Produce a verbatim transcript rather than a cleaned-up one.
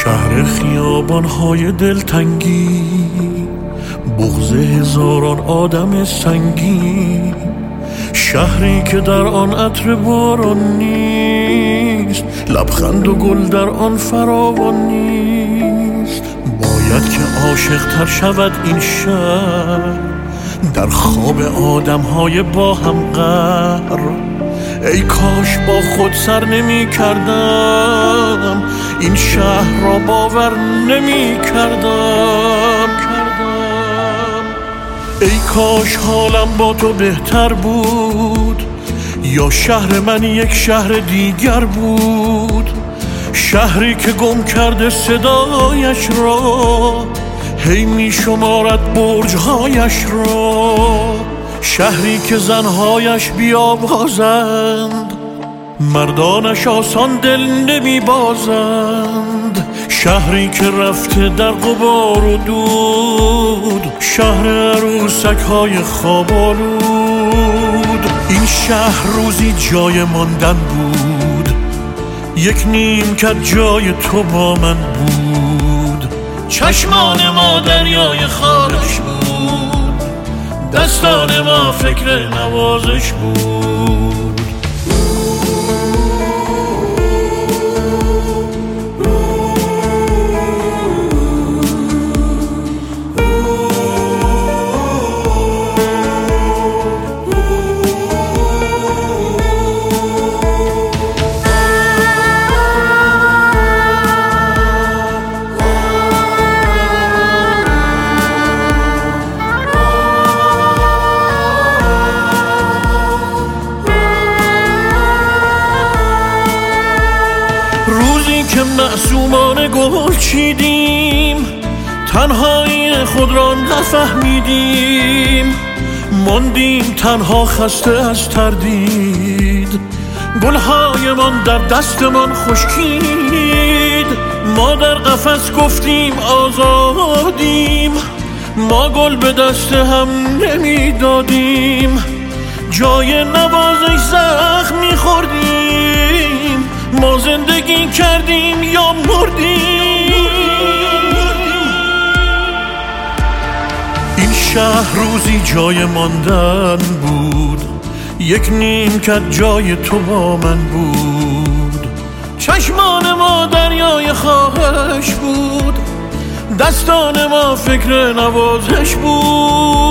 شهر خیابان‌های دلتنگی، بغض هزاران آدم سنگی، شهری که در آن عطر باران نیست، لبخند و گل در آن فراوان نیست. باید که عاشق تر شود این شهر در خواب آدم‌های با هم قهر. ای کاش با خود سر نمی کردم، این شهر را باور نمی کردم. ای کاش حالم با تو بهتر بود، یا شهر من یک شهر دیگر بود. شهری که گم کرده صدایش را، هی می شمارد برج‌هایش را. شهری که زنهایش بیاوازند، مردانش آسان دل نمی بازند. شهری که رفته در غبار و دود، شهر عروسک های خواب آلود. این شهر روزی جای ماندن بود، یک نیمکت جای تو با من بود. چشمان ما دریای خارش بود، دستان ما فکر نوازش بود. روزی که معصومانه گل چیدیم، تنهایی خود را نفهمیدیم. ماندیم تنها خسته از تردید، گلهایمان در دستمان خشکید. ما در قفس گفتیم آزادیم، ما گل به دست هم نمیدادیم. جای نوازش زخم میخوردیم، ما زندگی کردیم یا مردیم. این شهر روزی جای ماندن بود، یک نیمکت جای تو با من بود. چشمان ما دریای خواهش بود، دستان ما فکر نوازش بود.